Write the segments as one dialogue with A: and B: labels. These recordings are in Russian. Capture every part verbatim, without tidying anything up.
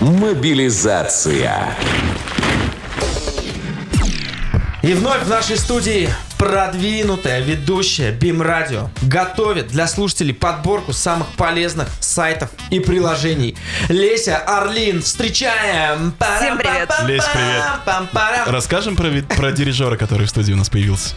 A: Мобилизация.
B: И вновь в нашей студии продвинутая ведущая Бим Радио готовит для слушателей подборку самых полезных сайтов и приложений. Леся Орлин, встречаем!
C: Всем привет!
D: Лесь, привет! Расскажем про, про дирижера, который в студии у нас появился.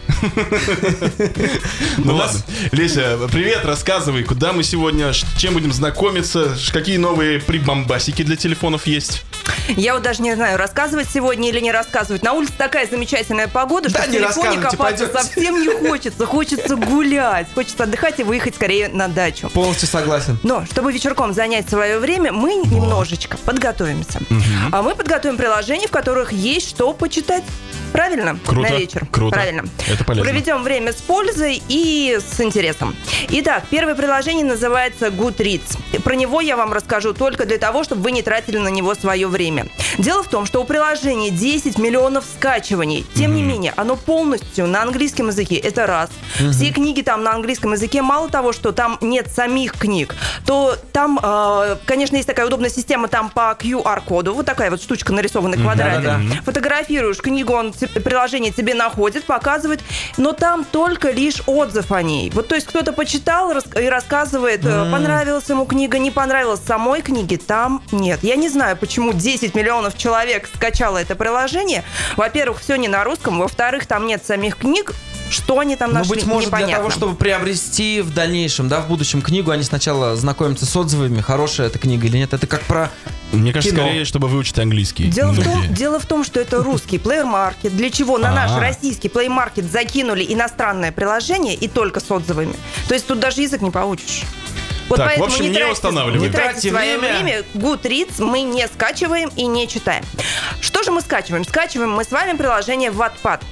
D: Ну ладно. Леся, привет, рассказывай, куда мы сегодня, с чем будем знакомиться, какие новые прибамбасики для телефонов есть?
C: Я вот даже не знаю, рассказывать сегодня или не рассказывать. На улице такая замечательная погода, что
B: да
C: в телефоне копаться
B: пойдете.
C: Совсем не хочется. Хочется гулять, хочется отдыхать и выехать скорее на дачу.
B: Полностью согласен.
C: Но чтобы вечерком занять свое время, мы вот. немножечко подготовимся. Угу. А мы подготовим приложения, в которых есть что почитать. Правильно?
D: Круто.
C: На вечер.
D: Круто.
C: Правильно.
D: Это полезно.
C: Проведем время с пользой и с интересом. Итак, первое приложение называется Goodreads. Про него я вам расскажу только для того, чтобы вы не тратили на него свое время. Дело в том, что у приложения десять миллионов скачиваний. Тем mm-hmm. не менее, оно полностью на английском языке. Это раз. Mm-hmm. Все книги там на английском языке. Мало того, что там нет самих книг, то там, э, конечно, есть такая удобная система там по ку ар-коду. Вот такая вот штучка нарисована в квадрате. Mm-hmm. Фотографируешь книгу, он приложение тебе находит, показывает, но там только лишь отзыв о ней. Вот, то есть кто-то почитал и рассказывает, mm. понравилась ему книга, не понравилась самой книги, там нет. Я не знаю, почему десять миллионов человек скачало это приложение. Во-первых, все не на русском, во-вторых, там нет самих книг. Что они там нашли,
B: ну, быть может,
C: непонятно.
B: для того, чтобы приобрести в дальнейшем, да, в будущем книгу, они сначала знакомятся с отзывами, хорошая эта книга или нет. Это как про
D: Мне кажется,
B: кино.
D: Скорее, чтобы выучить английский.
C: Дело в, том, дело в том, что это русский Play Market. Для чего на
D: А-а-а.
C: наш российский Play Market закинули иностранное приложение и только с отзывами. То есть тут даже язык не получишь. Вот
D: так,
C: поэтому
D: в общем, не,
C: тратьте,
D: устанавливаем.
C: Не
B: Не
C: тратьте
B: тратьте
C: свое
B: время.
C: время. Goodreads мы не скачиваем и не читаем. Что же мы скачиваем? Скачиваем мы с вами приложение Wattpad.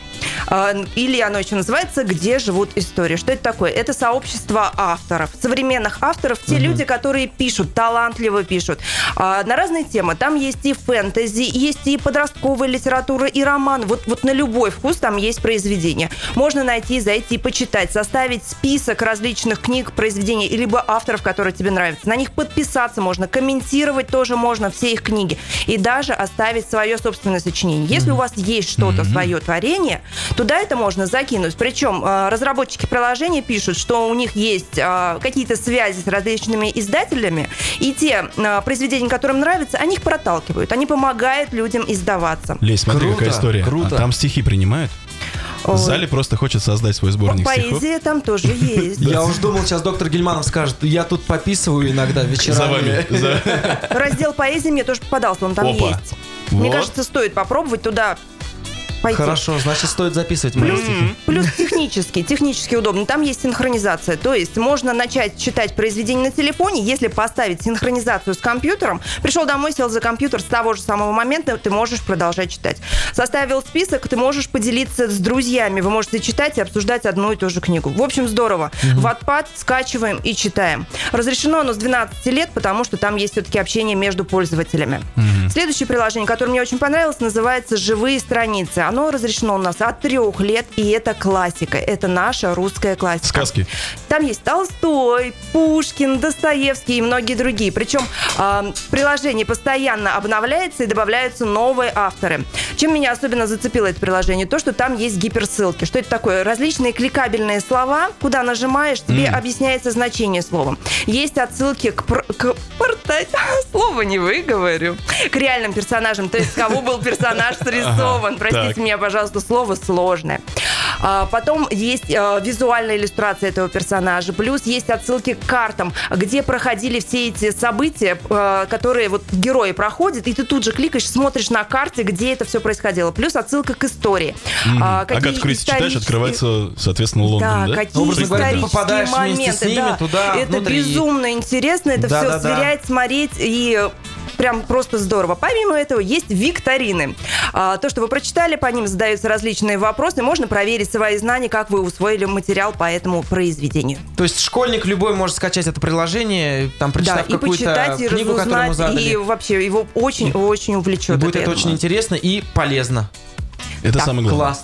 C: Или оно еще называется «Где живут истории». Что это такое? Это сообщество авторов, современных авторов, те mm-hmm. люди, которые пишут, талантливо пишут на разные темы. Там есть и фэнтези, есть и подростковая литература, и роман. Вот, вот на любой вкус там есть произведения. Можно найти, зайти, почитать, составить список различных книг, произведений, либо авторов, которые тебе нравятся. На них подписаться можно, комментировать тоже можно все их книги. И даже оставить свое собственное сочинение. Если mm-hmm. у вас есть что-то, mm-hmm. свое творение, туда это можно закинуть. Причем разработчики приложения пишут, что у них есть какие-то связи с различными издателями, и те произведения, которым нравятся, они их проталкивают. Они помогают людям издаваться.
D: Лесь, смотри,
B: круто,
D: какая история.
B: Круто.
D: А там стихи принимают? В зале просто хочет создать свой сборник
C: Поэзия
D: стихов.
C: Поэзия там тоже есть.
B: Я уж думал, сейчас доктор Гельманов скажет, я тут пописываю иногда вечерами.
D: За вами.
C: Раздел поэзии мне тоже попадался, он там
D: Опа.
C: есть. Мне кажется, стоит попробовать туда пойти.
B: Хорошо, значит, стоит записывать мои
C: Плюс,
B: стихи.
C: плюс технически, технически удобно. Там есть синхронизация. То есть можно начать читать произведение на телефоне, если поставить синхронизацию с компьютером. Пришел домой, сел за компьютер, с того же самого момента ты можешь продолжать читать. Составил список, ты можешь поделиться с друзьями. Вы можете читать и обсуждать одну и ту же книгу. В общем, здорово. Угу. Wattpad скачиваем и читаем. Разрешено оно с двенадцати лет, потому что там есть все-таки общение между пользователями. Угу. Следующее приложение, которое мне очень понравилось, называется «Живые страницы». Оно разрешено у нас от трех лет, и это классика. Это наша русская классика.
D: Сказки.
C: Там есть Толстой, Пушкин, Достоевский и многие другие. Причем э, приложение постоянно обновляется и добавляются новые авторы. Чем меня особенно зацепило это приложение? То, что там есть гиперссылки. Что это такое? Различные кликабельные слова, куда нажимаешь, тебе mm. объясняется значение слова. Есть отсылки к, пр- к порта- слово не выговорю, к реальным персонажам. То есть, кого был персонаж срисован. Простите меня, пожалуйста, слово сложное. А, потом есть а, визуальная иллюстрация этого персонажа. Плюс есть отсылки к картам, где проходили все эти события, а, которые вот герои проходят, и ты тут же кликаешь, смотришь на карте, где это все происходило. Плюс отсылка к истории.
D: Mm-hmm. А, Агату Кристи читаешь, открывается, соответственно, Лондон, да?
C: Да, какие
B: Образно говоря, ты
C: исторические
B: попадаешь
C: моменты.
B: вместе с ними
C: да.
B: туда,
C: Это
B: внутри.
C: безумно интересно, это
B: Да,
C: все
B: да,
C: сверять,
B: да.
C: смотреть и... Прям просто здорово. Помимо этого, есть викторины. А, то, что вы прочитали, по ним задаются различные вопросы. Можно проверить свои знания, как вы усвоили материал по этому произведению.
B: То есть школьник любой может скачать это приложение, там прочитав
C: да,
B: какую-то
C: почитать, и
B: книгу, которую ему задали.
C: И вообще его очень-очень увлечет.
B: И будет это
C: я
B: очень
C: думаю.
B: интересно и полезно.
D: Это
C: Так,
D: самое главное.
B: Классно.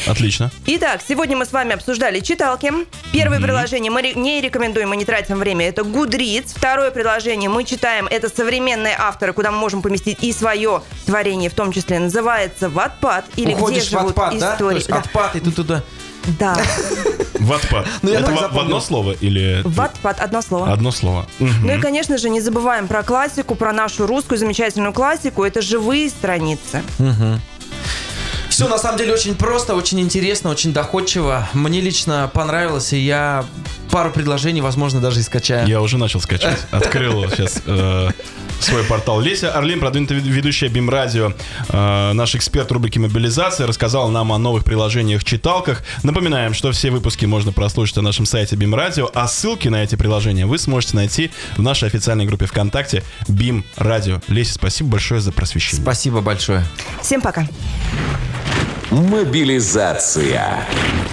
D: Отлично.
C: Итак, сегодня мы с вами обсуждали читалки. Первое
D: Мгм.
C: приложение мы ре- не рекомендуем, мы не тратим время. Это Goodreads. Второе приложение мы читаем. Это современные авторы, куда мы можем поместить и свое творение, в том числе называется Wattpad. Или
B: Уходишь
C: где
B: в
C: живут
B: Wattpad, да? То
C: истории.
B: есть отпад и ты туда...
C: Да.
D: Wattpad.
B: Ну, я
D: Это
B: так
D: в- в
B: запомнил.
D: одно слово или...
C: Wattpad, одно слово.
D: Одно слово.
C: Ну и,
D: Мгм.
C: конечно же, не забываем про классику, про нашу русскую замечательную классику. Это живые страницы.
B: Все на самом деле очень просто, очень интересно, очень доходчиво. Мне лично понравилось, и я пару предложений, возможно, даже и скачаю.
D: Я уже начал скачать. Открыл сейчас э, свой портал. Леся Орлин, продвинутая вед- ведущая БИМ-радио, э, наш эксперт рубрики «Мобилизация», рассказал нам о новых приложениях-читалках. Напоминаем, что все выпуски можно прослушать на нашем сайте БИМ-радио, а ссылки на эти приложения вы сможете найти в нашей официальной группе ВКонтакте БИМ-радио. Леся, спасибо большое за просвещение.
B: Спасибо большое.
C: Всем пока.
A: Мобилизация.